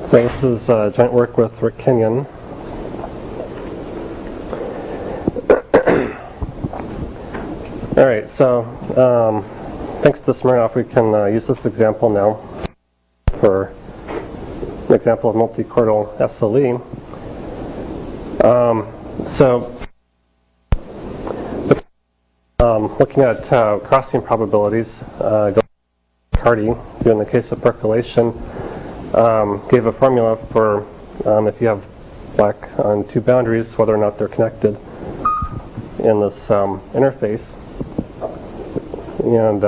So this is joint work with Rick Kenyon. All right, so thanks to Smirnoff, we can use this example now for an example of multi-chordal SLE. Looking at crossing probabilities, Carty, who in the case of percolation, gave a formula for if you have black on two boundaries, whether or not they're connected in this interface. And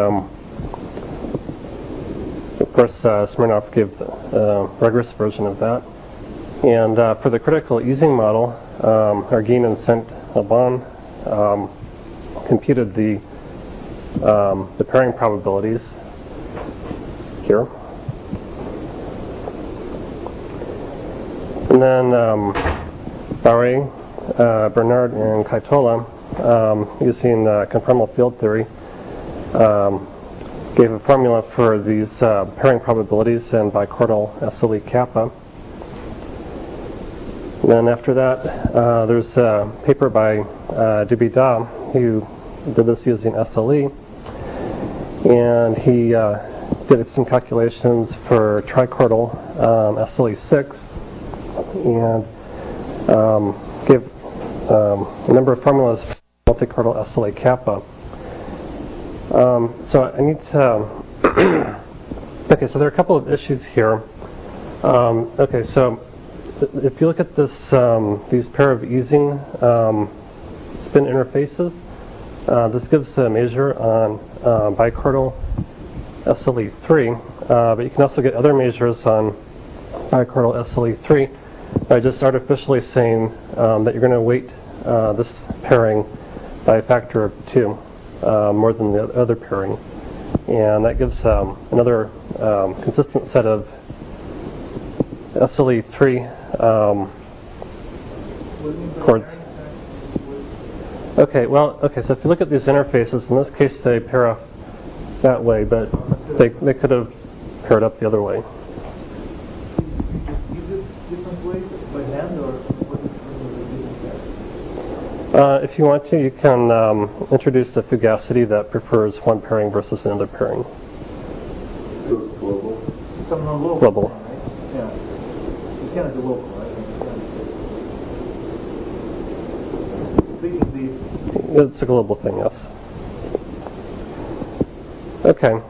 of course, Smirnoff gave the rigorous version of that. And for the critical easing model, Arguin and Saint-Alban computed the pairing probabilities here. And then Barre, Bernard, and Kaitola, using conformal field theory, gave a formula for these pairing probabilities and bichordal SLE kappa. And then after that, there's a paper by Dubida, who did this using SLE, and he did some calculations for trichordal SLE6 and gave a number of formulas for multichordal SLE kappa. So I need to okay, so there are a couple of issues here. Okay, so if you look at this these pair of easing spin interfaces, this gives a measure on bichordal SLE3, but you can also get other measures on bichordal SLE3 by just artificially saying that you're going to weight this pairing by a factor of 2 more than the other pairing, and that gives another consistent set of SLE3 chords. Okay, so if you look at these interfaces, in this case they pair up that way, but they could have paired up the other way. If you want to, you can introduce a fugacity that prefers one pairing versus another pairing. So it's global? Global. Right? Yeah. You can't do local, right? It's a global thing, yes. Okay.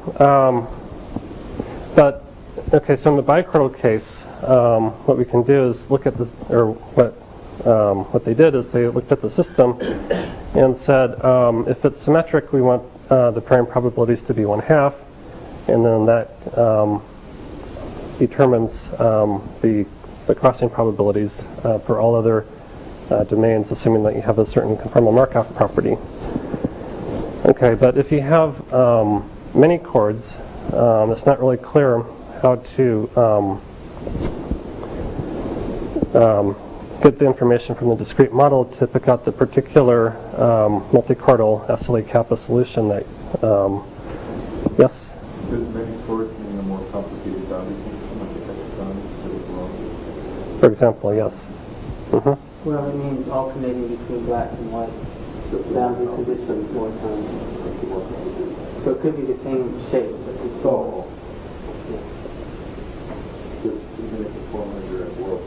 So in the bichordal case, what we can do is look at this, or what they did is they looked at the system and said, if it's symmetric, we want the pairing probabilities to be 1/2, and then that determines the crossing probabilities for all other domains, assuming that you have a certain conformal Markov property. Okay, but if you have many chords, it's not really clear how to get the information from the discrete model to pick out the particular multichordal SLE kappa solution that, yes? Does many chords mean a more complicated boundary condition of the hexagon instead of long? For example, yes. Mm-hmm. Well, it means alternating between black and white boundary conditions more times. So it could be the same shape, but it's all. Just even if the formulas are at work,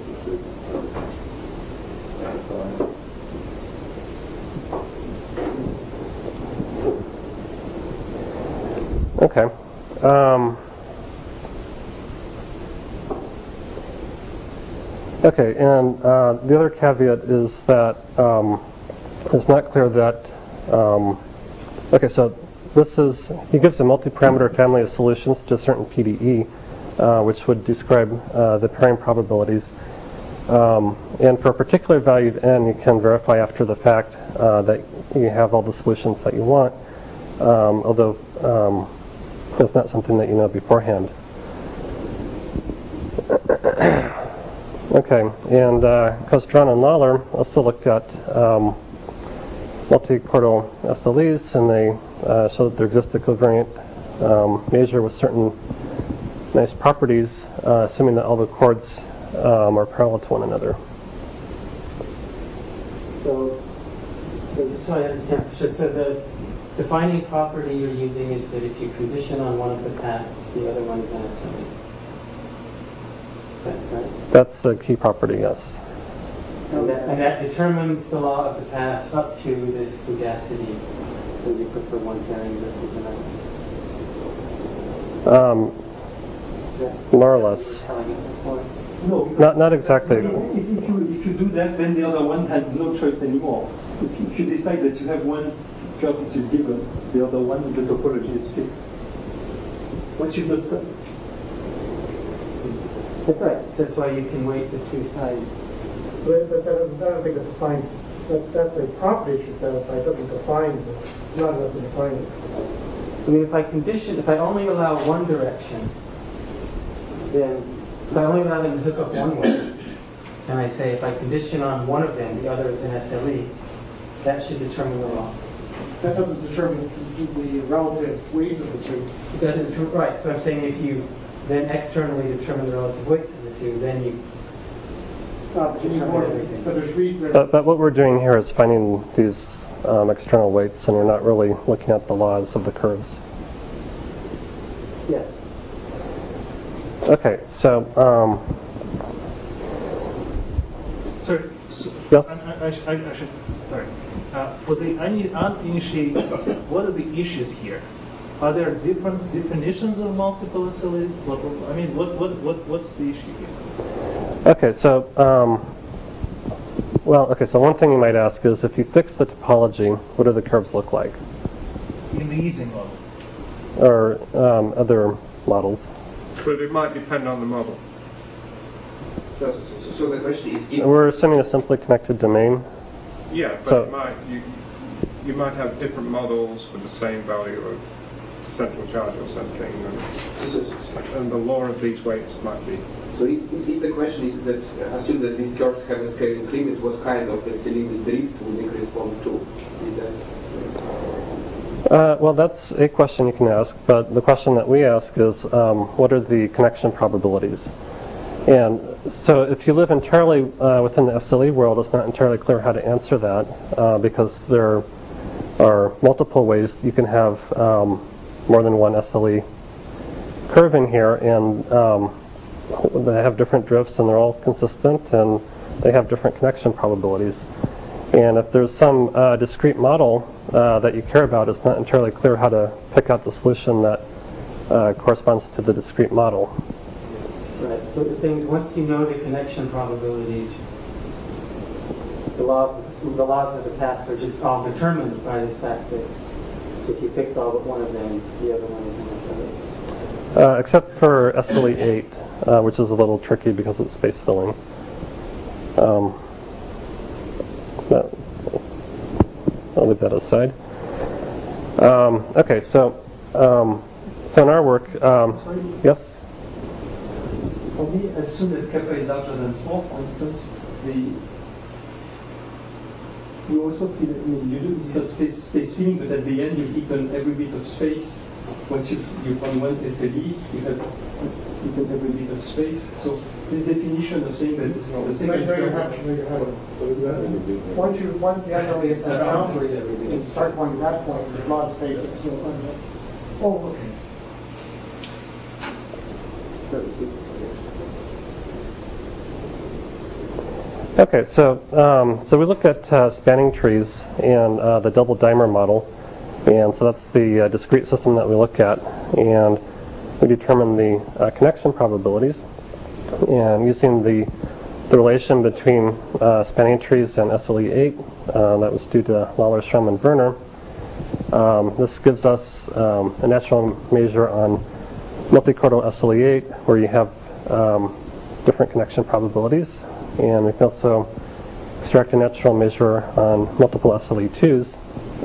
Okay. Okay, and the other caveat is that it's not clear that. Okay, so he gives a multi-parameter family of solutions to a certain PDE, which would describe the pairing probabilities. And for a particular value of n, you can verify after the fact that you have all the solutions that you want, although it's not something that you know beforehand. Okay, and Costron and Lawler also looked at multichordal SLEs, and they showed that there exists a covariant measure with certain nice properties, assuming that all the chords are parallel to one another. So just so I understand, so the defining property you're using is that if you condition on one of the paths, the other one is NSLE. That's right? That's a key property, yes. And that determines the law of the paths up to this fugacity. So you prefer one pairing versus another? More or less. No, Not exactly. If you do that, then the other one has no choice anymore. If you decide that you have one curve which is given, the other one, the topology is fixed. Once you've got stuff. That's right. That's why you can weight the two sides. But that doesn't make it define. That's a property it should satisfy. It doesn't define it. It's not enough to define it. I mean, if I only allow one direction, then if I only allow them to hook up one way, and I say if I condition on one of them, the other is an SLE, that should determine the law. That doesn't determine the relative weights of the two. It doesn't determine, right, so I'm saying if you then externally determine the relative weights of the two, then you determine everything. But there's reason. But what we're doing here is finding these external weights, and we're not really looking at the laws of the curves. Yes. Okay, so Sorry. yes. I should. Sorry. For the uninitiated, what are the issues here? Are there different definitions of multiple SLEs? I mean, what's the issue here? Okay, so so one thing you might ask is, if you fix the topology, what do the curves look like? In the Ising model. Or other models? But it might depend on the model. So the question is, if We're assuming a simply connected domain. Yeah, but So- you might have different models with the same value of central charge or something, and the law of these weights might be. so is the question is that assume that these curves have a scaling limit, what kind of a Selenium drift would they correspond to? Is that Well, that's a question you can ask, but the question that we ask is, what are the connection probabilities? And so if you live entirely within the SLE world, it's not entirely clear how to answer that, because there are multiple ways you can have more than one SLE curve in here, and they have different drifts, and they're all consistent, and they have different connection probabilities. And if there's some discrete model that you care about, it's not entirely clear how to pick out the solution that corresponds to the discrete model. Right. So the thing is, once you know the connection probabilities, the laws of the path are just all determined by this fact that if you fix all but one of them, the other one is an SLE. Except for SLE8, which is a little tricky because it's space filling. I'll leave that aside. Okay, so in our work, yes? For me, as soon as kappa is larger than 4, for instance, you also feel, you do this sort of space filling, but at the end you've eaten every bit of space. Once you find one SLE, you have eaten every bit of space. So this definition of saying that the second term... Once the SLE is set boundary, and start going to that point, there's a lot of space that's still under. Oh, okay. Okay, so we look at spanning trees and the double dimer model, and so that's the discrete system that we look at, and we determine the connection probabilities, and using the relation between spanning trees and SLE8 that was due to Lawler, Shrum, and Werner. This gives us a natural measure on multichordal SLE8, where you have different connection probabilities. And we can also extract a natural measure on multiple SLE2s.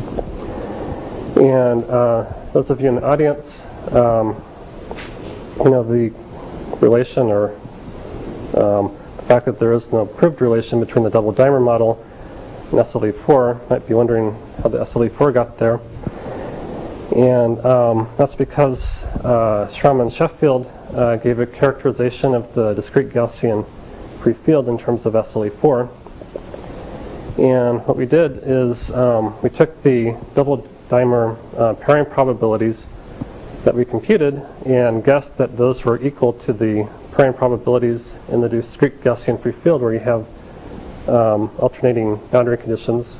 And those of you in the audience, you know the relation, or the fact that there is no proved relation between the double dimer model and SLE4. Might be wondering how the SLE4 got there. And that's because Shrum and Sheffield gave a characterization of the discrete Gaussian free field in terms of SLE4. And what we did is we took the double dimer pairing probabilities that we computed and guessed that those were equal to the pairing probabilities in the discrete Gaussian free field where you have alternating boundary conditions,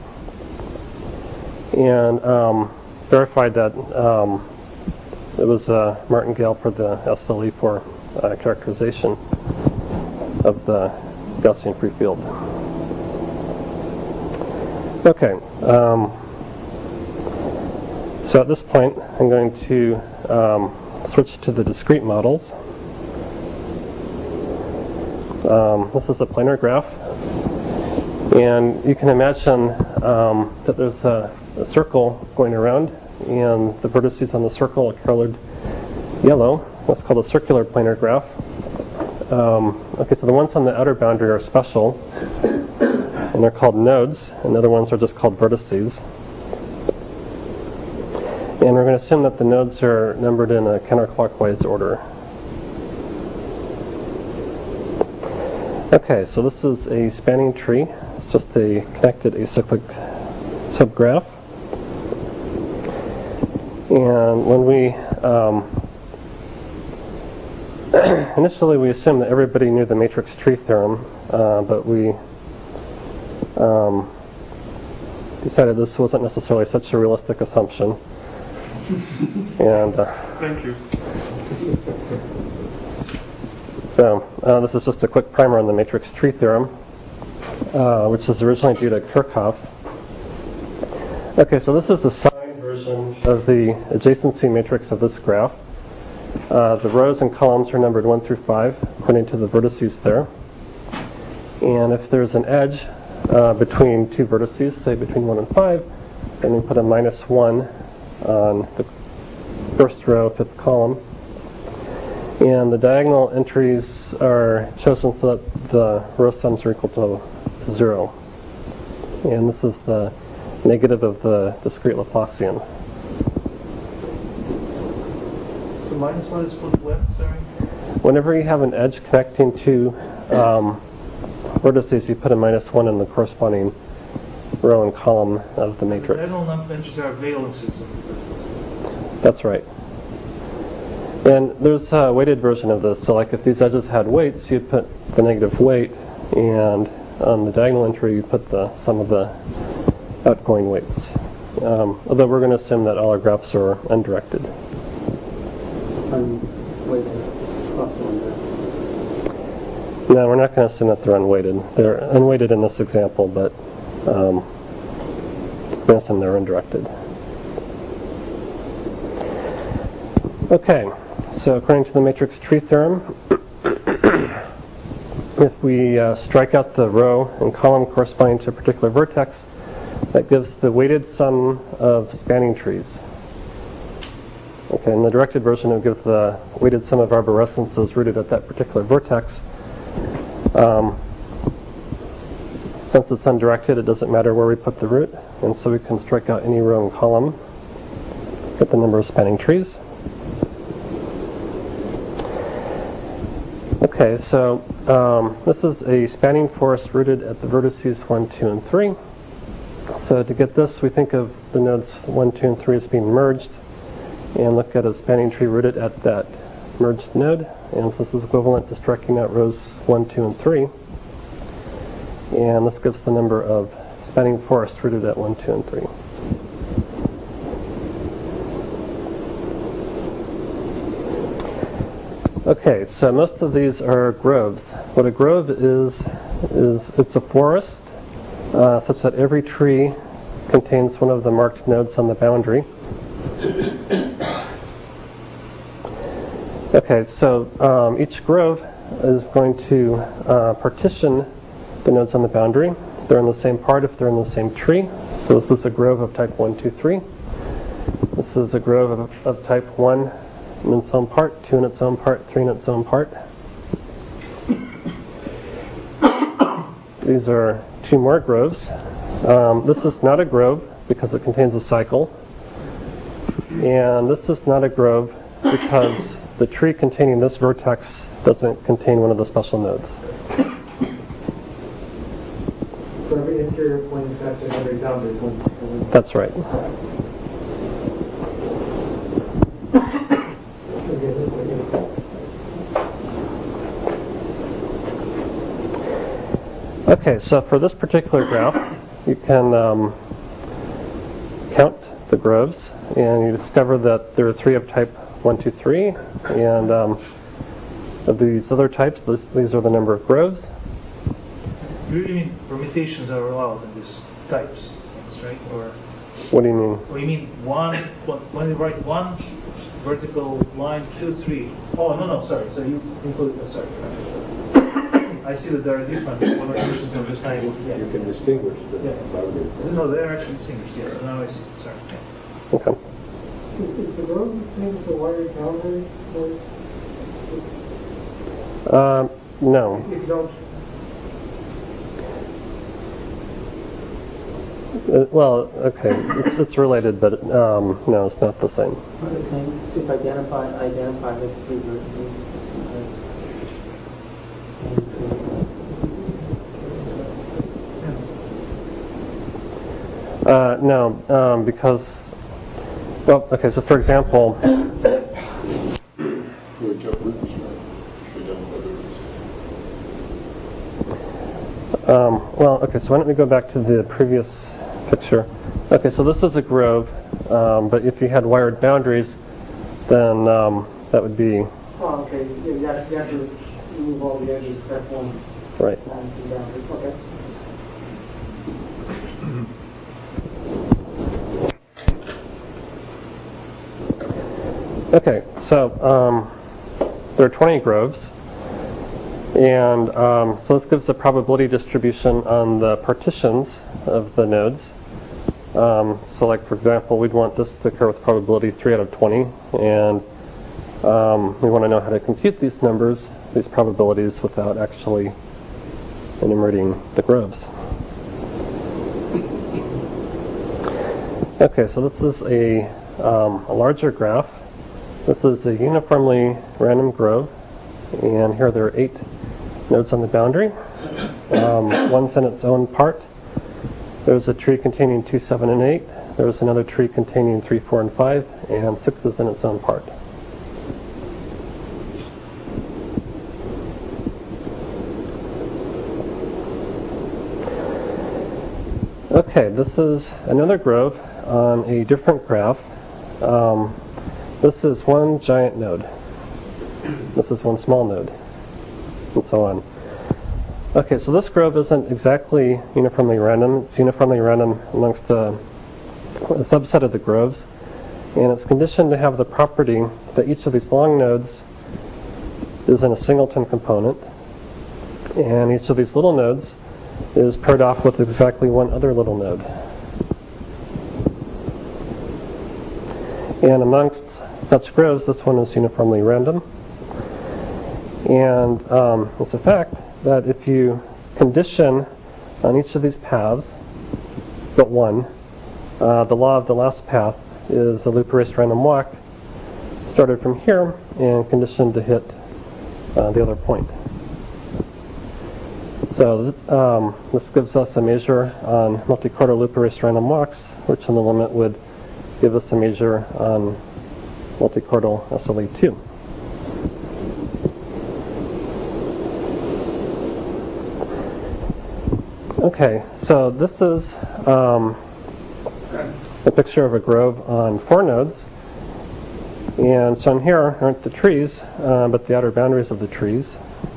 and verified that it was martingale for the SLE4 characterization of the Gaussian free field. Okay, so at this point I'm going to switch to the discrete models. This is a planar graph, and you can imagine that there's a circle going around, and the vertices on the circle are colored yellow. That's called a circular planar graph. Okay, so the ones on the outer boundary are special, and they're called nodes, and the other ones are just called vertices. And we're going to assume that the nodes are numbered in a counterclockwise order. Okay, so this is a spanning tree. It's just a connected acyclic subgraph. And when we initially we assumed that everybody knew the matrix tree theorem, but we decided this wasn't necessarily such a realistic assumption. And thank you. So this is just a quick primer on the matrix tree theorem, which is originally due to Kirchhoff. Okay, so this is the signed version of the adjacency matrix of this graph. The rows and columns are numbered 1 through 5 according to the vertices there. And if there's an edge between two vertices, say between 1 and 5, then we put a -1 on the first row, fifth column. And the diagonal entries are chosen so that the row sums are equal to 0. And this is the negative of the discrete Laplacian. So -1 is put where, sorry? Whenever you have an edge connecting two vertices, you put a -1 in the corresponding row and column of the matrix. The diagonal edges are valences. That's right. And there's a weighted version of this. So like if these edges had weights, you'd put the negative weight, and on the diagonal entry you put the sum of the outgoing weights. Although we're going to assume that all our graphs are undirected. No, we're not going to assume that they're unweighted. They're unweighted in this example, but we're going to assume they're undirected. Okay, so according to the matrix tree theorem, if we strike out the row and column corresponding to a particular vertex, that gives the weighted sum of spanning trees. Okay, in the directed version, it would give the weighted sum of arborescences rooted at that particular vertex. Since it's undirected, it doesn't matter where we put the root, and so we can strike out any row and column, get the number of spanning trees. Okay, so this is a spanning forest rooted at the vertices 1, 2, and 3. So to get this, we think of the nodes 1, 2, and 3 as being merged, and look at a spanning tree rooted at that merged node. And so this is equivalent to striking out rows 1, 2, and 3. And this gives the number of spanning forests rooted at 1, 2, and 3. Okay, so most of these are groves. What a grove is it's a forest such that every tree contains one of the marked nodes on the boundary. Okay, so each grove is going to partition the nodes on the boundary. They're in the same part if they're in the same tree. So this is a grove of type 1, 2, 3. This is a grove of type 1 in its own part, 2 in its own part, 3 in its own part. These are two more groves. This is not a grove because it contains a cycle. And this is not a grove because the tree containing this vertex doesn't contain one of the special nodes. For every interior point is connected to every boundary point. That's right. Okay, so for this particular graph, you can count the groves, and you discover that there are 3 of type 1, 2, 3, and of these other types, these are the number of groves. You really mean permutations are allowed in these types things, right? Or What do you mean? or you mean when you write 1 vertical line 2, 3. Oh no, sorry. So you include sorry. I see that there are different permutations of this type. Yeah. You can distinguish the boundary. No, they are actually distinguished. Yes. So now I see. Sorry. Yeah. Okay. Is the road the same as the wired boundary? No. If you don't, Well, okay, it's related, but no, it's not the same. If identify the 3 vertices. No, because, well, okay, so for example, well, okay, so why don't we go back to the previous picture. Okay, so this is a grove, but if you had wired boundaries, then that would be... oh, okay, you have to remove all the edges except one. Right. Okay. Okay, so there are 20 groves, and so this gives a probability distribution on the partitions of the nodes. So like, for example, we'd want this to occur with probability 3 out of 20, and we want to know how to compute these numbers, these probabilities, without actually enumerating the groves. Okay, so this is a larger graph. This is a uniformly random grove, and here there are 8 nodes on the boundary. One's in its own part. There's a tree containing 2, 7, and 8. There's another tree containing 3, 4, and 5, and 6 is in its own part. Okay, this is another grove on a different graph. This is one giant node. This is one small node, and so on. Okay, so this grove isn't exactly uniformly random. It's uniformly random amongst a subset of the groves, and it's conditioned to have the property that each of these long nodes is in a singleton component, and each of these little nodes is paired off with exactly one other little node. And amongst such groves, this one is uniformly random. And it's a fact that if you condition on each of these paths but one, the law of the last path is a loop erased random walk started from here and conditioned to hit the other point. So this gives us a measure on multi-quarter loop erased random walks, which in the limit would give us a measure on multi-quartal SLE2. Okay, so this is a picture of a grove on 4 nodes, and shown here aren't the trees, but the outer boundaries of the trees.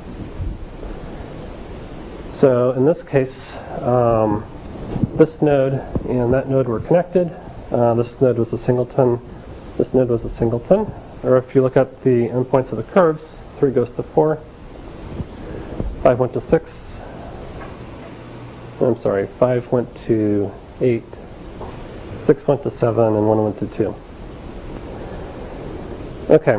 So in this case, this node and that node were connected. This node was a singleton. This node was a singleton. Or if you look at the endpoints of the curves, 3 goes to 4, 5 went to 6. I'm sorry, 5 went to 8, 6 went to 7, and 1 went to 2. Okay.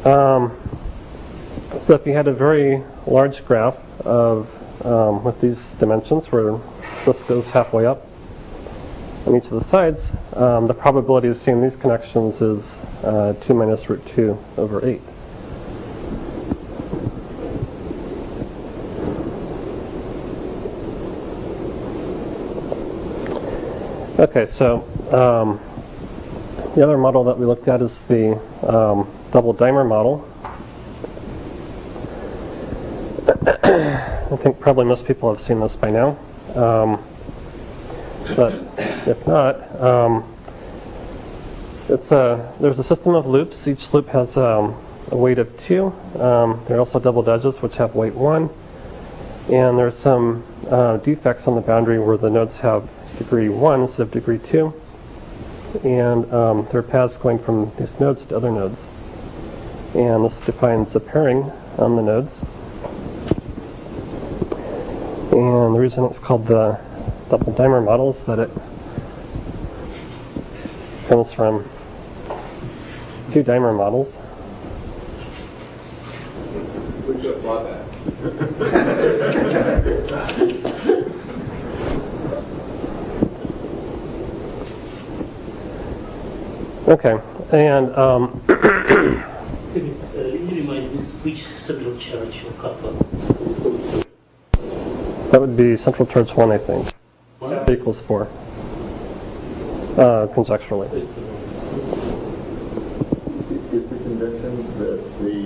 So if you had a very large graph of with these dimensions where this goes halfway up on each of the sides, the probability of seeing these connections is 2 minus root 2 over 8. Okay, so the other model that we looked at is the double dimer model. I think probably most people have seen this by now. But if not, there's a system of loops. Each loop has a weight of 2. There are also doubled edges which have weight 1. And there's some defects on the boundary where the nodes have degree 1 instead of degree 2. And there are paths going from these nodes to other nodes. And this defines the pairing on the nodes. And the reason it's called the double dimer model is that it comes from 2 dimer models. We should applaud that. Okay, and Can you remind me which central charge or kappa? that would be central charge 1, I think. One? That equals 4. Conjecturally. Is the convention that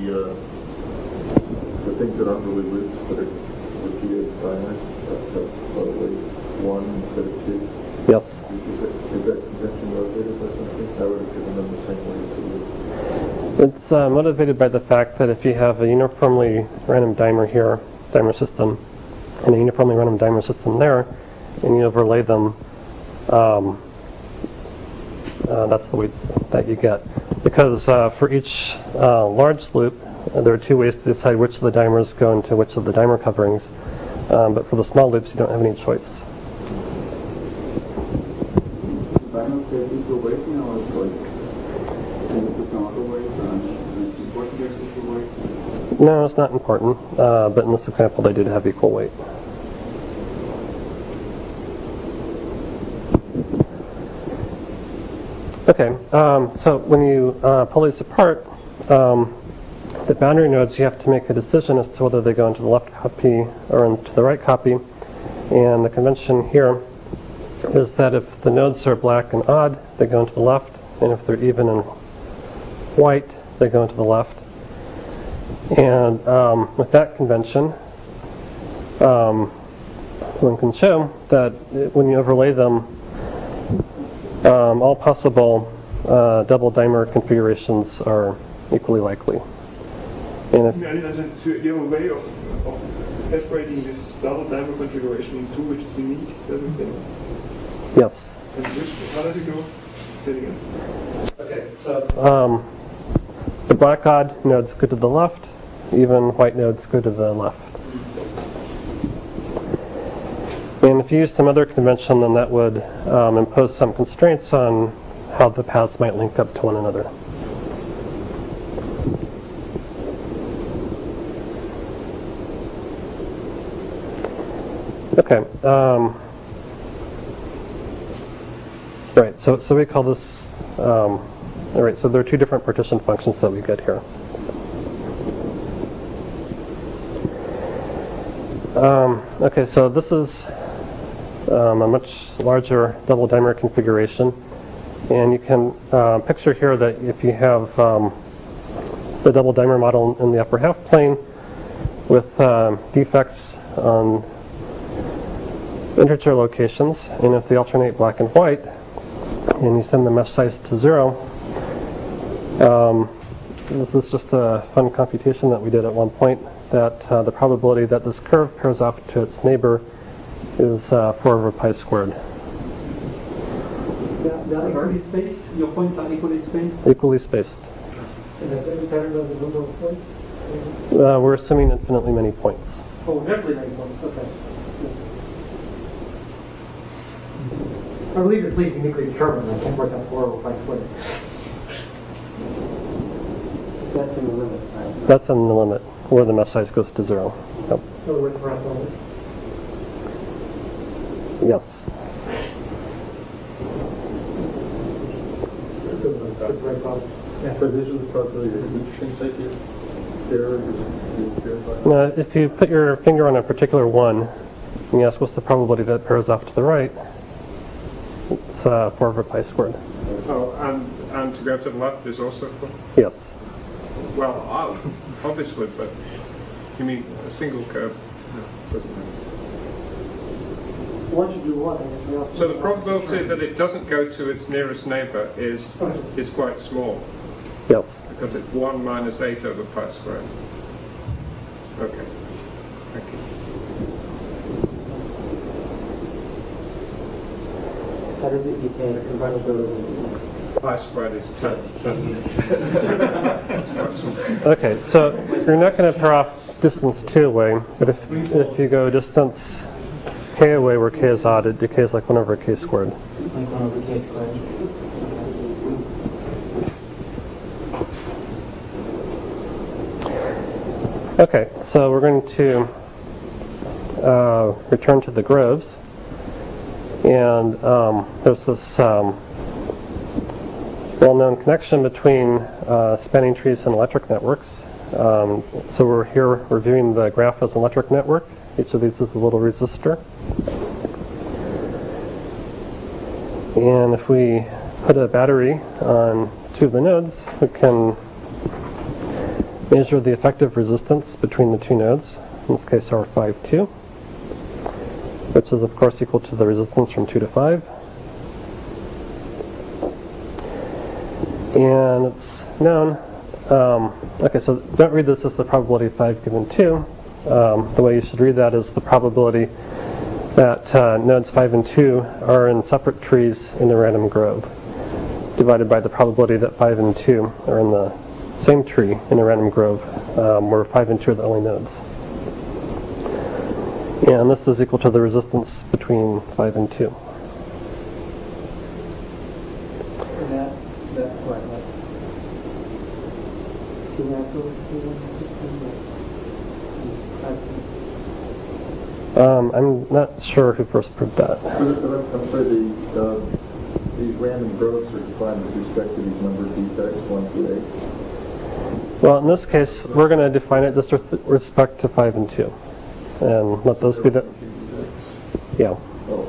the things that aren't really loops but are repeated dimers, that's probably 1 instead of 2? Yes. Is that convention motivated by something? I would have given them the same way to loop. It's motivated by the fact that if you have a uniformly random dimer here, dimer system, and a uniformly random dimer system there, and you overlay them, that's the weights that you get. Because for each large loop, there are 2 ways to decide which of the dimers go into which of the dimer coverings. But for the small loops, you don't have any choice. Dimers get equal weight, it's like, can you put some other weight and it's important there's equal weight? No, it's not important. But in this example, they did have equal weight. Okay, so when you pull these apart, the boundary nodes, you have to make a decision as to whether they go into the left copy or into the right copy. And the convention here is that if the nodes are black and odd, they go into the left, and if they're even and white, they go into the left. And with that convention, one can show that when you overlay them, all possible double dimer configurations are equally likely. And if So you have a way of separating this double dimer configuration in 2 which is unique to everything? yes. And how does it go? Say it again. Okay, so the black odd nodes go to the left, even white nodes go to the left. And if you use some other convention, then that would impose some constraints on how the paths might link up to one another. Okay. Right. So we call this. All right. So there are 2 different partition functions that we get here. Okay. So this is a much larger double dimer configuration, and you can picture here that if you have the double dimer model in the upper half plane with defects on integer locations, and if they alternate black and white, and you send the mesh size to 0, this is just a fun computation that we did at one point, that the probability that this curve pairs off to its neighbor is 4 over pi squared. They are equally spaced? Your points are equally spaced? Equally spaced. And that's independent of the number of points? We're assuming infinitely many points. Oh, definitely many points, okay. I believe it's least uniquely determined. I can't work out 4 over pi squared. That's in the limit, right? That's in the limit, where the mesh size goes to 0. Yep. So with perhaps only. Yes. This is a good right problem. Yeah. So this is the probability that each consecutive pair is paired by? Now, if you put your finger on a particular one, and you ask what's the probability that it pairs off to the right, it's 4 over pi squared. Oh, and to go to the left is also 4? Yes. Well, obviously, but you mean a single curve? No, doesn't matter. What should you want? So the probability that it doesn't go to its nearest neighbour is quite small, Yes. because it's 1 minus 8 over pi squared. Okay. Thank you. How does it behave convertibility? Pi squared is 10. Okay, so you're not going to pair off distance 2 away, but if you go distance k away where k is odd, it decays like 1 over k squared. Like 1 over k squared. Okay, so we're going to return to the groves, and there's this well-known connection between spanning trees and electric networks. So we're here reviewing the graph as an electric network. Each of these is a little resistor. And if we put a battery on 2 of the nodes, we can measure the effective resistance between the 2 nodes, in this case R52, which is of course equal to the resistance from 2 to 5. And it's known, okay, so don't read this as the probability of 5 given 2. The way you should read that is the probability that nodes 5 and 2 are in separate trees in a random grove, divided by the probability that 5 and 2 are in the same tree in a random grove, where 5 and 2 are the only nodes. And this is equal to the resistance between 5 and 2. That's what, like 2 natural I'm not sure who first proved that. I'm sorry, these random groves are defined with respect to these number of defects, 1 through 8. Well, in this case, we're going to define it just with respect to 5 and 2. And let those be the... Yeah. Oh,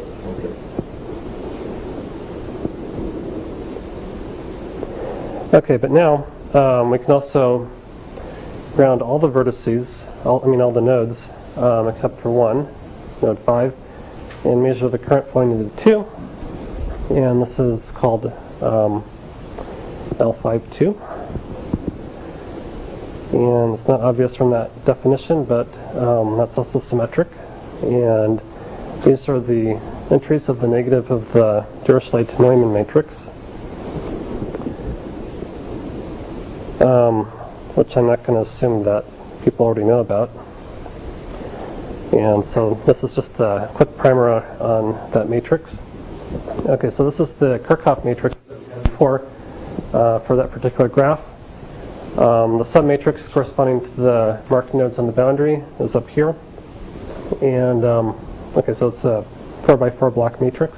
okay. Okay, but now we can also ground all the vertices, all the nodes, except for one, node 5, and measure the current flowing into 2. And this is called L52. And it's not obvious from that definition, but that's also symmetric. And these are the entries of the negative of the Dirichlet-Neumann matrix, which I'm not going to assume that people already know about. And so this is just a quick primer on that matrix. Okay, so this is the Kirchhoff matrix that we had before for that particular graph. The submatrix corresponding to the marked nodes on the boundary is up here. And, okay, so it's a 4x4 block matrix.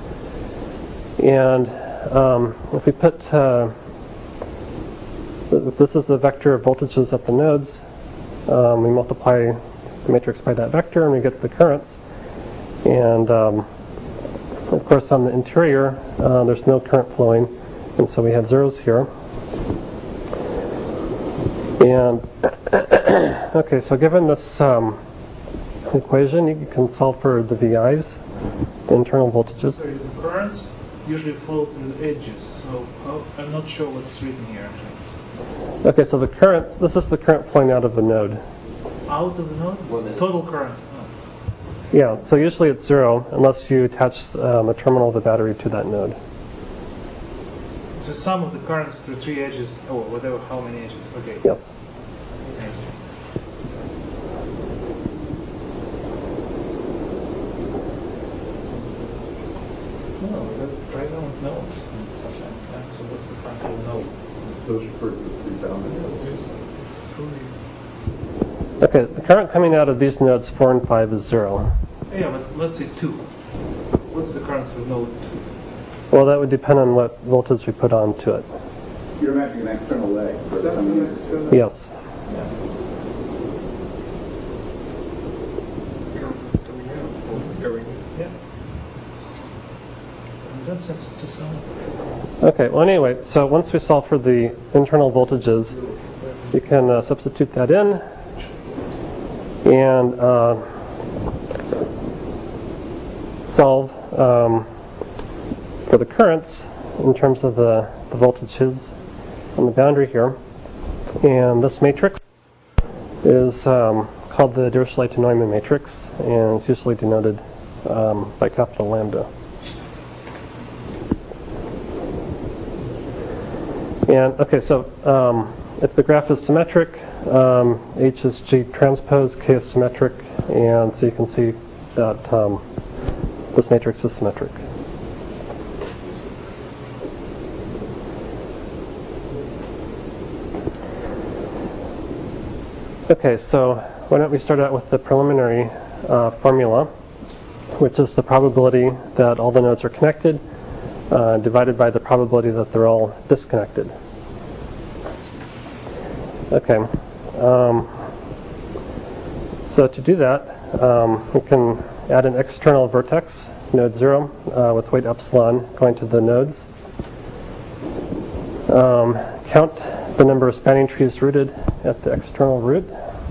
And if we put, if this is the vector of voltages at the nodes, we multiply the matrix by that vector and we get the currents. And, of course, on the interior, there's no current flowing, and so we have zeros here. And okay, so given this equation, you can solve for the VIs, the internal voltages. So the currents usually flow through the edges, so I'm not sure what's written here actually. Okay, so the currents, this is the current flowing out of the node. Out of the node? Total current. Oh. Yeah, so usually it's 0 unless you attach the terminal of the battery to that node. So sum of the currents through 3 edges, or whatever, how many edges? Okay. Yes. Okay. No, I don't know. So what's the current of the node? Those refer to the 3,000 nodes. It's truly... Okay, the current coming out of these nodes 4 and 5 is 0. Yeah, but let's say 2. What's the current of node 2? Well, that would depend on what voltage we put onto it. You're imagining an external leg. Yes. Coming out or going in. Yeah. And that's consensus is on it. Okay, well anyway, so once we solve for the internal voltages, you can substitute that in, and solve for the currents in terms of the voltages on the boundary here. And this matrix is called the Dirichlet-Neumann matrix, and it's usually denoted by capital lambda. And okay, so if the graph is symmetric, H is G transpose, K is symmetric, and so you can see that this matrix is symmetric. Okay, so why don't we start out with the preliminary formula, which is the probability that all the nodes are connected divided by the probability that they're all disconnected. Okay, so to do that, we can add an external vertex, node 0, with weight epsilon going to the nodes. Count the number of spanning trees rooted at the external root,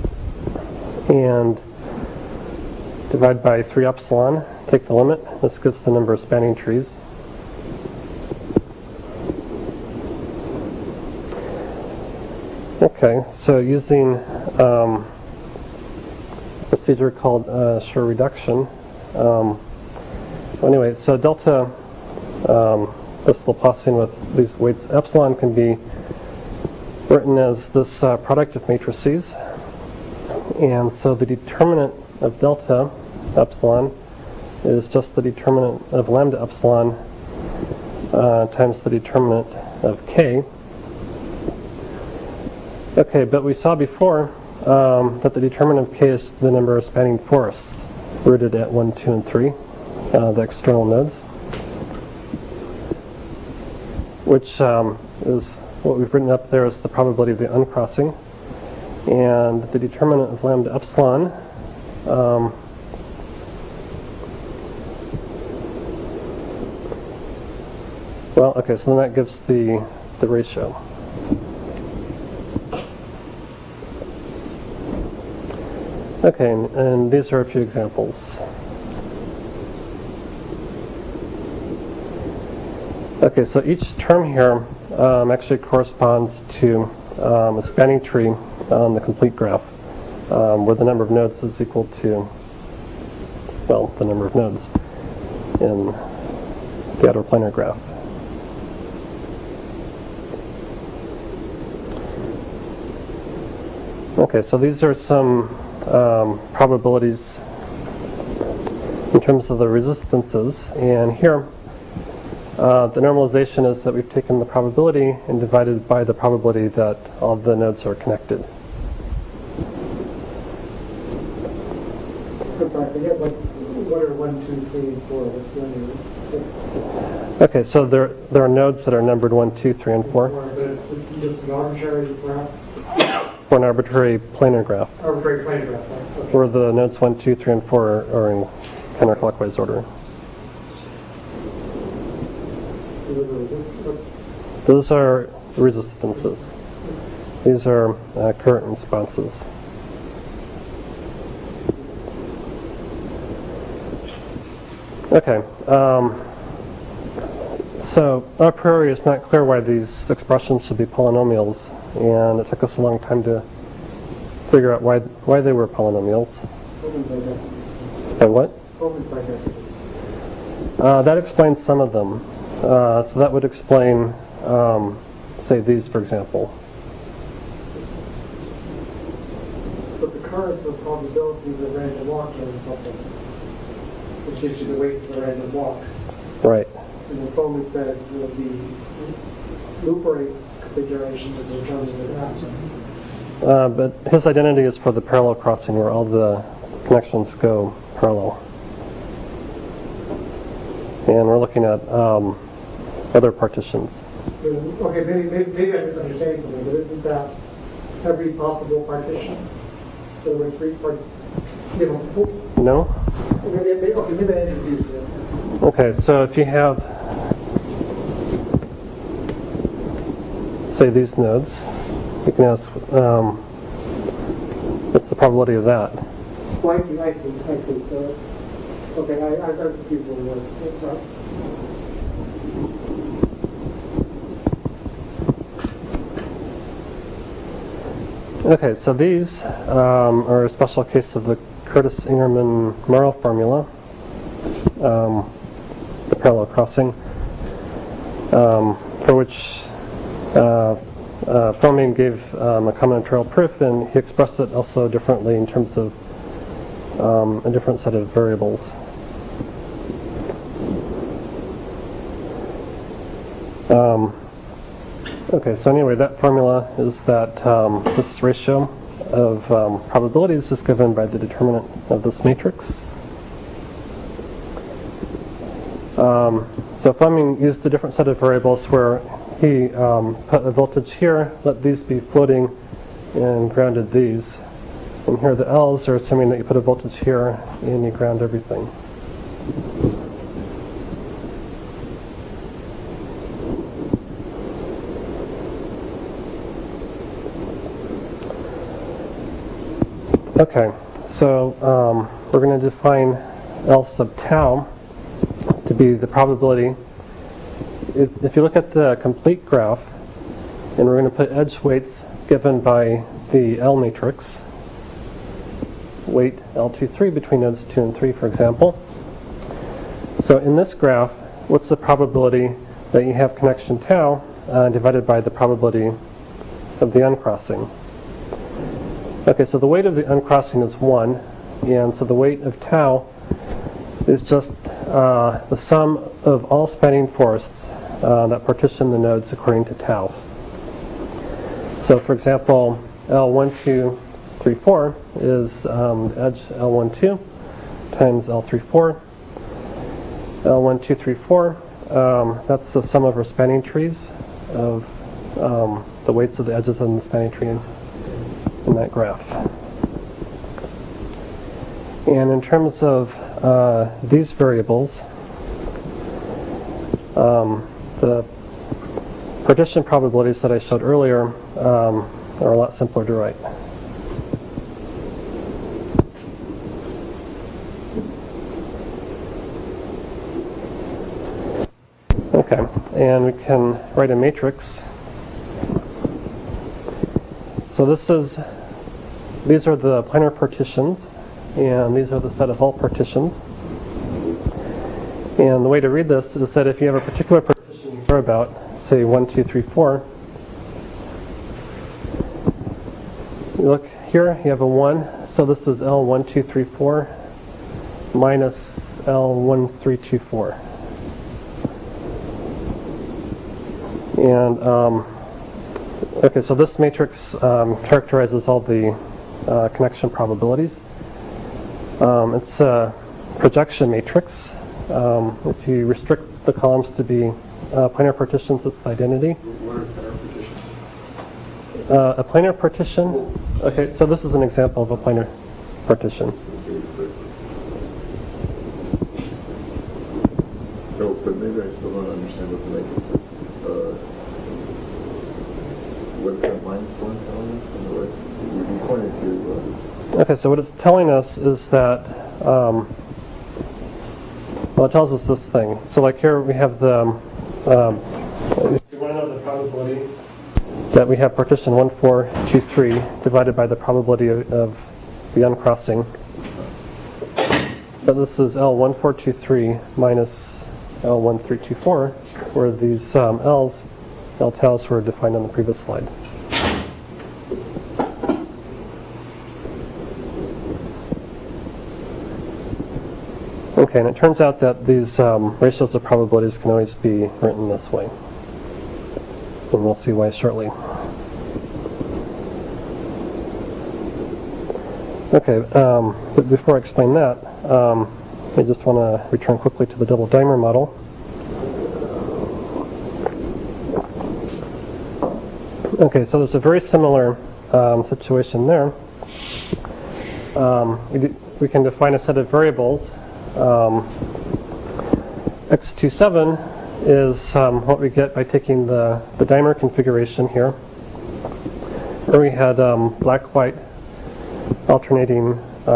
and divide by 3 epsilon, take the limit. This gives the number of spanning trees. Okay, so using a procedure called Schur reduction. Anyway, so delta, this Laplacian with these weights epsilon, can be written as this product of matrices. And so the determinant of delta epsilon is just the determinant of lambda epsilon times the determinant of k. Okay, but we saw before that the determinant of k is the number of spanning forests rooted at 1, 2, and 3, the external nodes, which is what we've written up there as the probability of the uncrossing. And the determinant of lambda epsilon well, okay, so then that gives the ratio. Okay, and these are a few examples. Okay, so each term here actually corresponds to a spanning tree on the complete graph, where the number of nodes is equal to, well, the number of nodes in the outer planar graph. Okay, so these are some probabilities in terms of the resistances, and here the normalization is that we've taken the probability and divided by the probability that all the nodes are connected. I'm sorry, I get what are 1, 2, 3, and 4? What's the Okay, so there are nodes that are numbered 1, 2, 3, and 4. But it's just an arbitrary graph? For an arbitrary planar graph. Arbitrary planar graph, right? Okay. Where the nodes 1, 2, 3, and 4 are in counterclockwise order. Those are resistances. These are current responses. Okay. So a priori it's not clear why these expressions should be polynomials, and it took us a long time to figure out why they were polynomials. And what? That explains some of them. So that would explain, say, these, for example. But the currents of probabilities of random walking or something, which gives you the weights of the random walk. Right. And the Foreman says that the loop race configuration is determined with that. But his identity is for the parallel crossing, where all the connections go parallel. And we're looking at other partitions. Okay, maybe I'm misunderstanding something, but isn't that every possible partition? So there were 3 No? Okay, maybe I introduced it. Okay, so if you have say, these nodes, you can ask, what's the probability of that? Oh, I see. So, okay, I was confused with the word. Sorry. Okay, so these are a special case of the Curtis-Ingerman-Morrow formula, the parallel crossing, for which Fromming gave a combinatorial proof, and he expressed it also differently in terms of a different set of variables. Okay, so anyway, that formula is that this ratio of probabilities is given by the determinant of this matrix. So Fleming used a different set of variables where he put a voltage here, let these be floating, and grounded these. And here the L's are assuming that you put a voltage here and you ground everything. Okay, so we're going to define L sub tau to be the probability. If you look at the complete graph, and we're going to put edge weights given by the L matrix, weight L23 between nodes 2 and 3, for example. So in this graph, what's the probability that you have connection tau divided by the probability of the uncrossing? Okay, so the weight of the uncrossing is 1, and so the weight of tau is just the sum of all spanning forests that partition the nodes according to tau. So for example, L1234 is edge L12 times L34. L1234, that's the sum of our spanning trees of the weights of the edges in the spanning tree in that graph. And in terms of these variables, the partition probabilities that I showed earlier are a lot simpler to write. Okay, and we can write a matrix. So these are the planar partitions, and these are the set of all partitions. And the way to read this is that if you have a particular partition you care about, say 1, 2, 3, 4, you look here, you have a 1, so this is L1234 minus L1324. And okay, so this matrix characterizes all the connection probabilities. It's a projection matrix. If you restrict the columns to be planar partitions, it's the identity. What are planar partitions? A planar partition. Okay, so this is an example of a planar partition. No, but maybe I still don't understand what the matrix is. What is that -1 telling us on the right? You pointed to. Okay, so what it's telling us is that, well, it tells us this thing. So like here we have the, if you want to know the probability that we have partition 1, 4, 2, 3 divided by the probability of the uncrossing. But this is L1423 minus L1324, where these L's, L taus, were defined on the previous slide. Okay, and it turns out that these ratios of probabilities can always be written this way. And we'll see why shortly. Okay, but before I explain that, I just want to return quickly to the double dimer model. Okay, so there's a very similar situation there. We can define a set of variables. X27 is what we get by taking the dimer configuration here, where we had black-white alternating,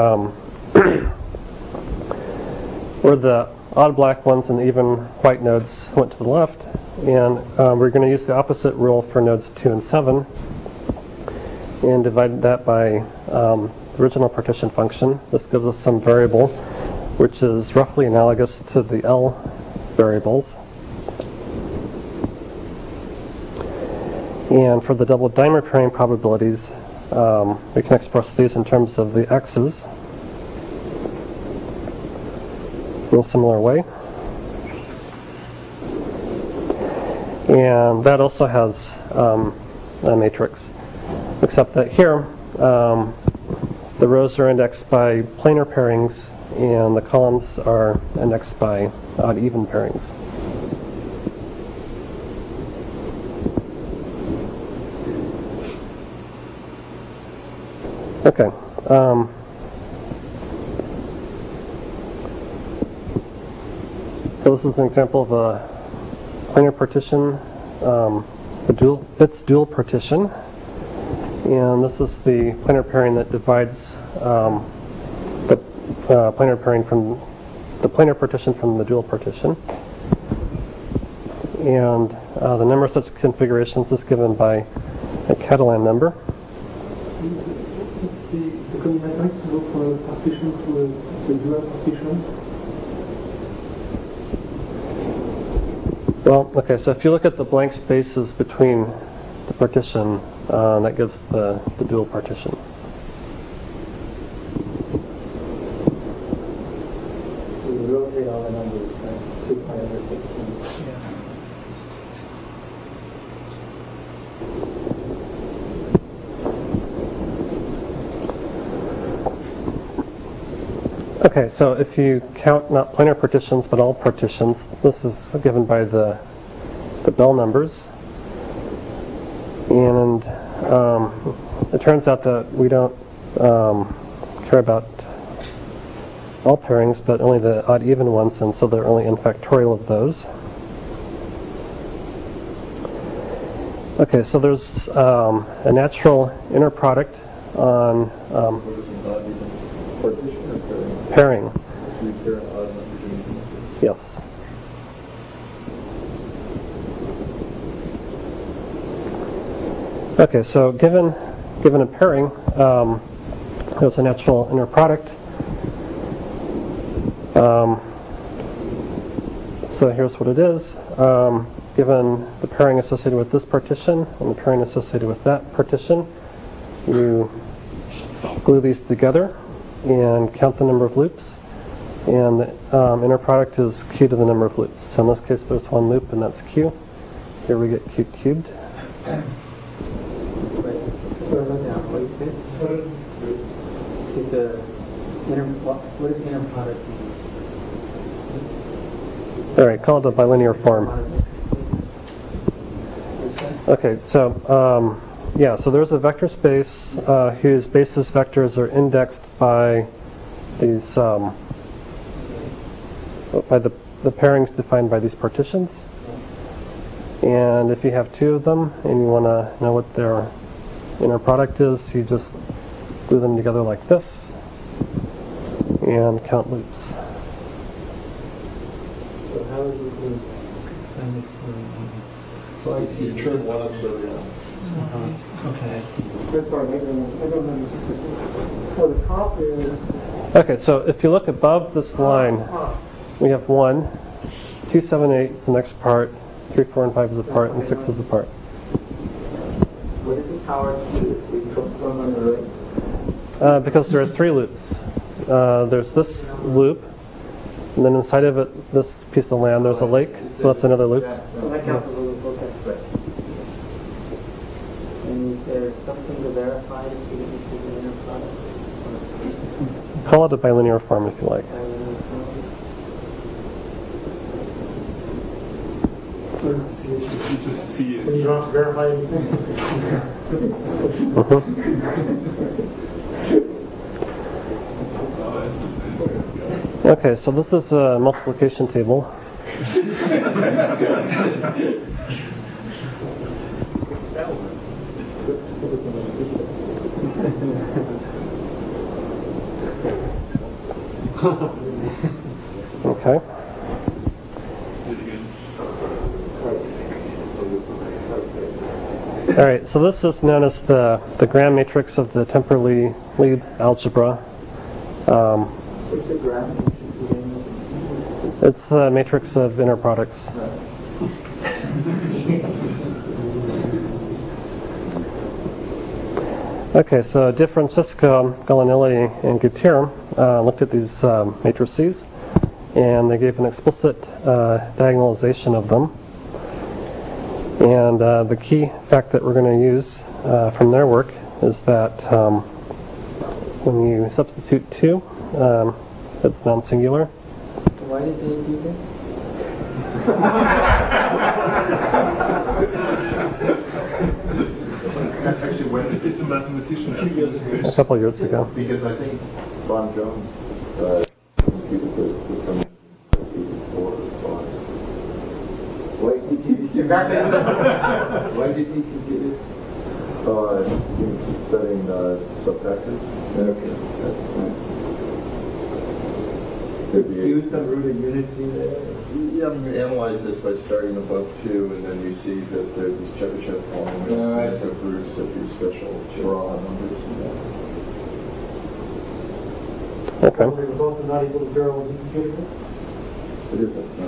where the odd black ones and even white nodes went to the left, and we're going to use the opposite rule for nodes 2 and 7 and divide that by the original partition function. This gives us some variable which is roughly analogous to the L variables. And for the double dimer pairing probabilities, we can express these in terms of the x's in a similar way. And that also has a matrix, except that here the rows are indexed by planar pairings and the columns are indexed by odd-even pairings. Okay. So this is an example of a planar partition, the bits dual partition, and this is the planar pairing that divides the planar pairing from the planar partition from the dual partition. And the number of such configurations is given by a Catalan number. What's the combinatorics to go from a partition to a dual partition? Well, okay, so if you look at the blank spaces between the partition, that gives the dual partition. So you rotate all the numbers, right? 2 pi over 16. Yeah. Okay, so if you count not planar partitions but all partitions, this is given by the Bell numbers. And it turns out that we don't care about all pairings, but only the odd-even ones, and so they're only n factorial of those. Okay, so there's a natural inner product on pairing. Yes. Okay, so given a pairing, there's a natural inner product. So here's what it is. Given the pairing associated with this partition and the pairing associated with that partition, you glue these together and count the number of loops, and the inner product is q to the number of loops. So in this case there's one loop and that's q. Here we get q cubed. What is inner product mean? Alright, call it a bilinear form. Okay, so yeah, so there's a vector space whose basis vectors are indexed by these by the pairings defined by these partitions. And if you have two of them and you want to know what their inner product is, you just glue them together like this and count loops. So how would you explain this for So I see you turn one up so down. Okay, I see. That's sorry, I don't understand. So the top is... Okay, so if you look above this line, we have 1, 2, 7, 8 is the next part, 3, 4, and 5 is apart, and 6 is apart. What is the power to from on the right? Because there are 3 loops. There's this loop, and then inside of it, this piece of land, there's a lake, so that's another loop. So that counts as a loop, okay. And is there something to verify to see that this is an inner product? Call it a bilinear form if you like. You just see it. You don't have to verify anything. Okay, so this is a multiplication table. Okay. All right, so this is known as the Gram matrix of the temporally Lie algebra. What's the Gram matrix again? It's the matrix of inner products. Okay, so DeFrancesco, Gallinelli, and Gutierre looked at these matrices, and they gave an explicit diagonalization of them. And the key fact that we're going to use from their work is that when you substitute 2, it's non-singular. Why did they do this? Actually, when it's a mathematician, A couple of years ago. because I think Von Jones computed this from 4 or 5. Why did he Why did he compute it? Studying subfactors. Okay, that's nice. Use some root of unity there. Yeah, I mean, you analyze this by starting above 2, and then you see that there are these Chebyshev polynomials that have roots of these special Chiraha numbers. Okay. The results are not equal to 0 when you compute it? It isn't, no.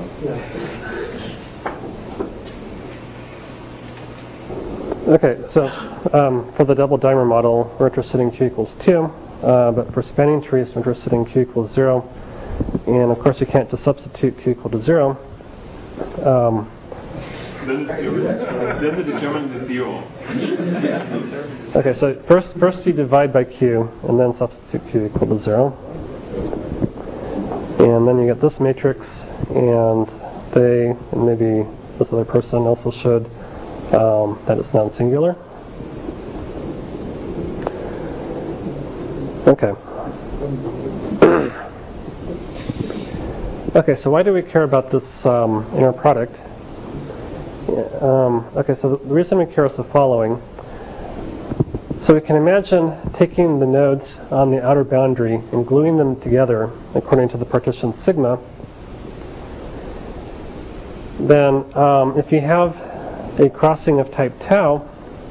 Yeah. Okay, so for the double dimer model, we're interested in q equals 2, but for spanning trees, we're interested in q equals 0. And of course, you can't just substitute q equal to 0. Then the determinant is 0. Okay, so first you divide by q, and then substitute q equal to 0. And then you get this matrix, and they, and maybe this other person also showed that it's non-singular. Okay. Okay, so why do we care about this inner product? Okay, so the reason we care is the following. So we can imagine taking the nodes on the outer boundary and gluing them together according to the partition sigma. Then if you have a crossing of type tau,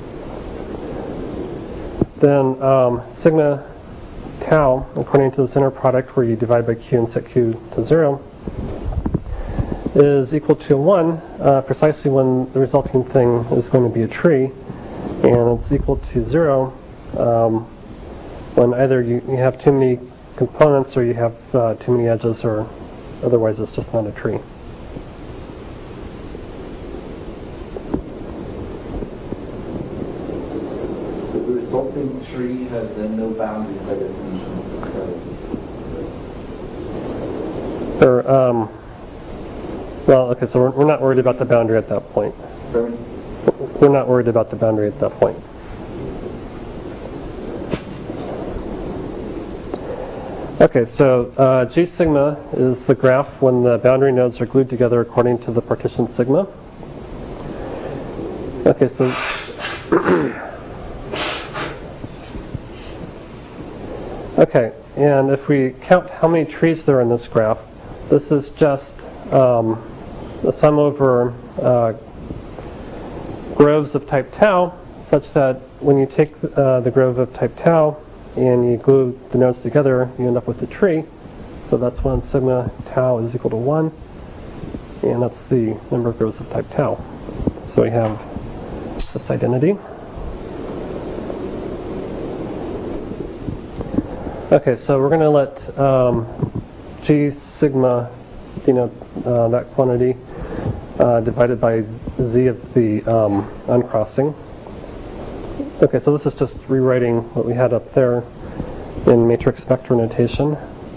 then sigma tau, according to this inner product where you divide by q and set q to 0, is equal to 1 precisely when the resulting thing is going to be a tree, and it's equal to 0 when either you have too many components or you have too many edges, or otherwise it's just not a tree. The resulting tree has then no boundary by definition. Or, well, okay, so we're not worried about the boundary at that point. Pardon? We're not worried about the boundary at that point. Okay, so G sigma is the graph when the boundary nodes are glued together according to the partition sigma. Okay, so okay, and if we count how many trees there are in this graph, this is just the sum over groves of type tau, such that when you take the grove of type tau and you glue the nodes together, you end up with a tree. So that's when sigma tau is equal to 1, and that's the number of groves of type tau. So we have this identity. Okay, so we're going to let G sigma denote that quantity divided by Z of the uncrossing. Okay, so this is just rewriting what we had up there in matrix vector notation.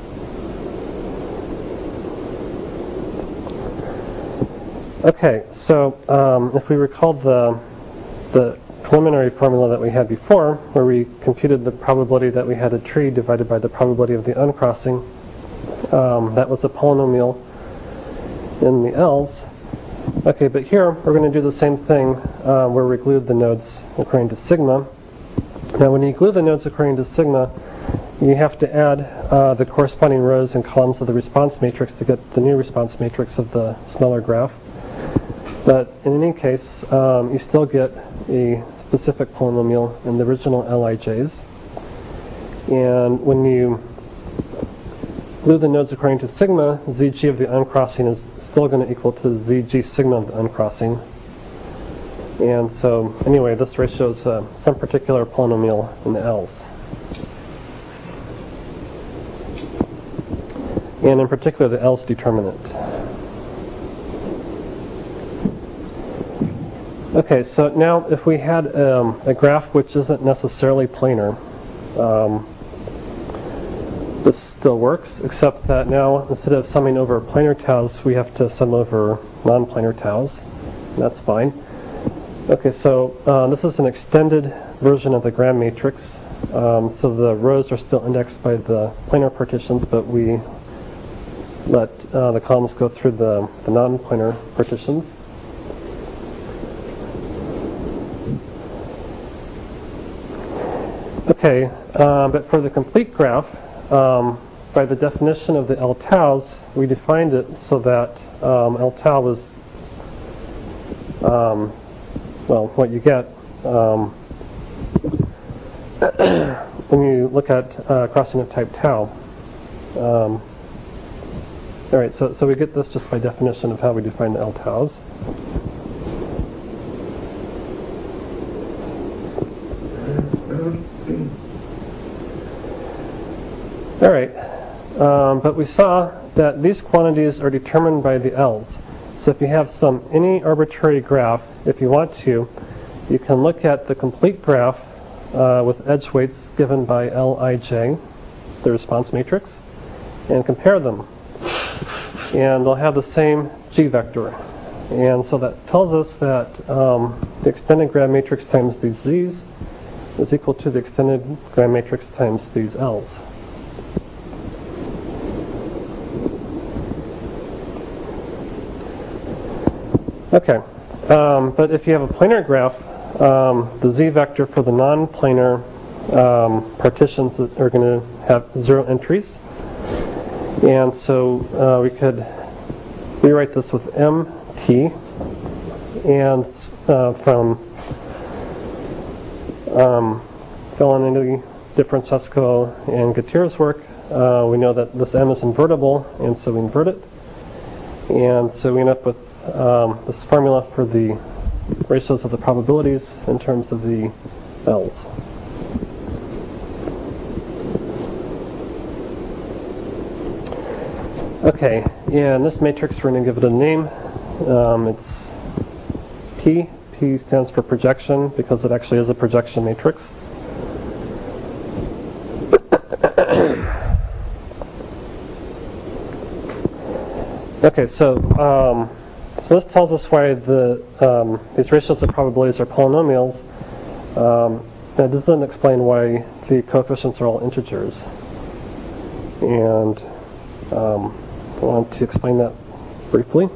Okay, so if we recall the preliminary formula that we had before, where we computed the probability that we had a tree divided by the probability of the uncrossing, that was a polynomial in the L's. Okay, but here we're going to do the same thing where we glue the nodes according to sigma. Now when you glue the nodes according to sigma, you have to add the corresponding rows and columns of the response matrix to get the new response matrix of the smaller graph. But in any case, you still get a specific polynomial in the original Lij's. And when you glue the nodes according to sigma, zg of the uncrossing is still going to equal to zg sigma of the uncrossing. And so, anyway, this ratio is some particular polynomial in the L's. And in particular, the L's determinant. Okay, so now if we had a graph which isn't necessarily planar, this still works, except that now instead of summing over planar taus, we have to sum over non-planar taus. That's fine. Okay, so this is an extended version of the Gram matrix. So the rows are still indexed by the planar partitions, but we let the columns go through the non-planar partitions. Okay, but for the complete graph, by the definition of the L taus, we defined it so that L tau was, well, what you get when you look at crossing of type tau. All right, so we get this just by definition of how we define the L taus. All right, but we saw that these quantities are determined by the L's. So if you have any arbitrary graph, if you want to, you can look at the complete graph with edge weights given by Lij, the response matrix, and compare them. And they'll have the same G vector. And so that tells us that the extended Gram matrix times these Z's is equal to the extended Gram matrix times these L's. Okay, but if you have a planar graph, the Z vector for the non-planar partitions are going to have 0 entries. And so we could rewrite this with MT, and from Fellinelli, DiFrancesco, and Gutierrez's work, we know that this M is invertible, and so we invert it. And so we end up with this formula for the ratios of the probabilities in terms of the L's. Okay, and this matrix, we're going to give it a name. It's P. P stands for projection because it actually is a projection matrix. Okay, so this tells us why these ratios of probabilities are polynomials. It doesn't explain why the coefficients are all integers. And I want to explain that briefly.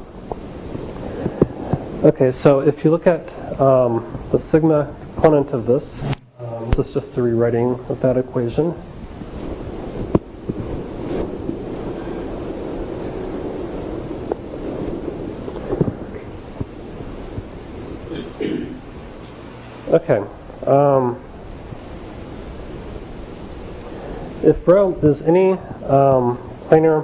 Okay, so if you look at the sigma component of this, this is just a rewriting of that equation. Okay. If rho is any planar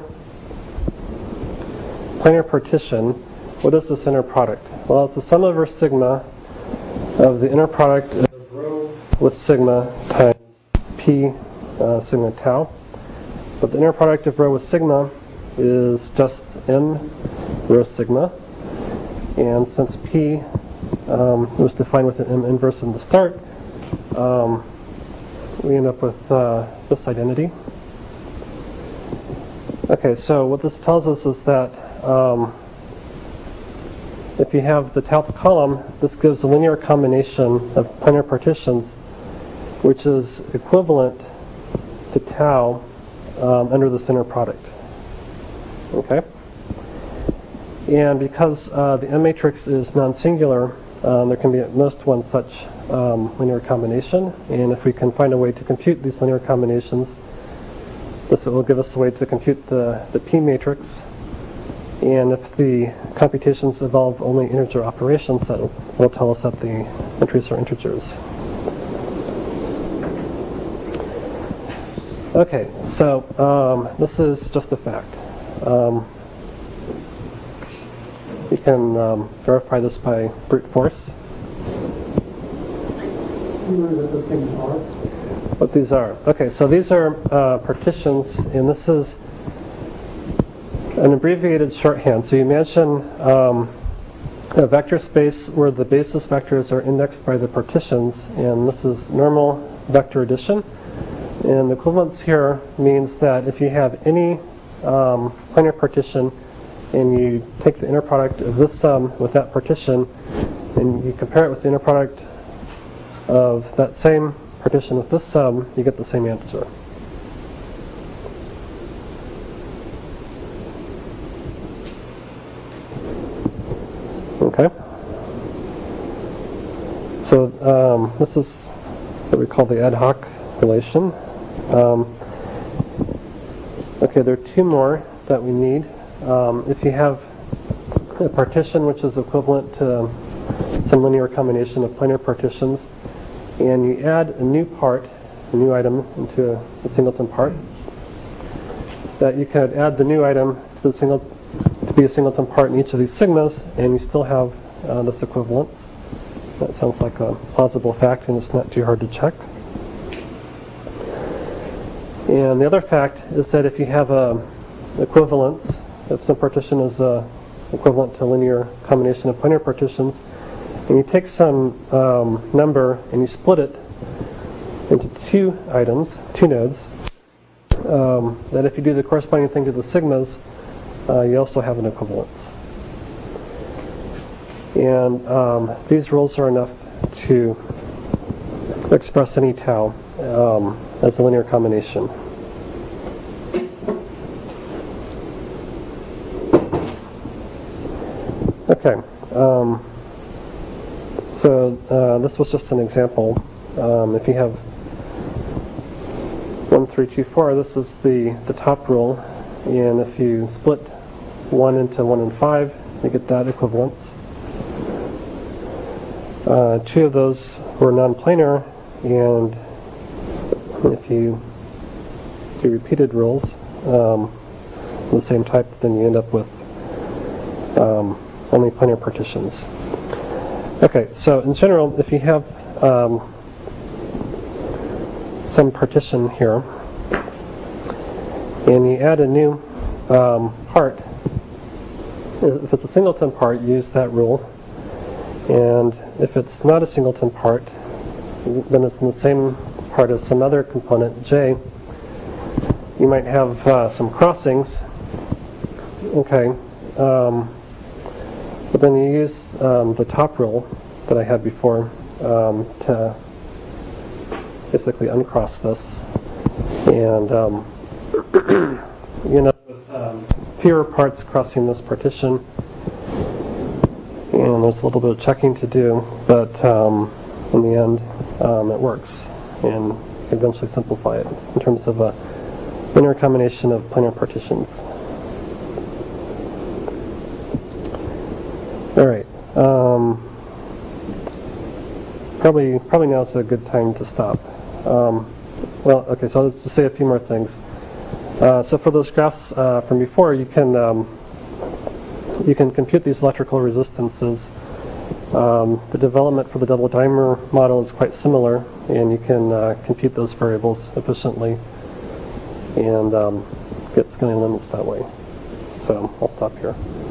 partition, what is this inner product? Well, it's the sum over sigma of the inner product of rho with sigma times p sigma tau. But the inner product of rho with sigma is just m rho sigma. And since p was defined with an m inverse in the start, we end up with this identity. Okay, so what this tells us is that if you have the tauth column, this gives a linear combination of planar partitions, which is equivalent to tau under this inner product. Okay? And because the M matrix is non-singular, there can be at most one such linear combination. And if we can find a way to compute these linear combinations, this will give us a way to compute the P matrix. And if the computations involve only integer operations, that will tell us that the entries are integers. Okay, so this is just a fact. You can verify this by brute force. What these are? Okay, so these are partitions, and this is an abbreviated shorthand. So you imagine a vector space where the basis vectors are indexed by the partitions, and this is normal vector addition. And the equivalence here means that if you have any planar partition and you take the inner product of this sum with that partition and you compare it with the inner product of that same partition with this sum, you get the same answer. Okay. So this is what we call the ad hoc relation. Okay, there are two more that we need. If you have a partition which is equivalent to some linear combination of planar partitions, and you add a new part, a new item into a singleton part, that you could add the new item to be a singleton part in each of these sigmas, and you still have this equivalence. That sounds like a plausible fact, and it's not too hard to check. And the other fact is that if you have a equivalence, if some partition is equivalent to a linear combination of planar partitions, and you take some number and you split it into two items, two nodes, that if you do the corresponding thing to the sigmas, you also have an equivalence. And these rules are enough to express any tau as a linear combination. Okay, so this was just an example. If you have 1, 3, 2, 4, this is the top rule, and if you split 1 into 1 and 5, you get that equivalence. Two of those were non-planar, and if you do repeated rules of the same type, then you end up with only planar partitions. Okay, so in general, if you have some partition here, and you add a new part, if it's a singleton part, use that rule. And if it's not a singleton part, then it's in the same part as some other component, J. You might have some crossings. Okay. But then you use the top rule that I had before to basically uncross this. And you know, with fewer parts crossing this partition, and there's a little bit of checking to do, but in the end it works, and you can eventually simplify it in terms of a linear combination of planar partitions. Alright, probably now is a good time to stop. Well, okay, so let's just say a few more things. So for those graphs from before, you can compute these electrical resistances. The development for the double dimer model is quite similar, and you can compute those variables efficiently and get scaling limits that way. So I'll stop here.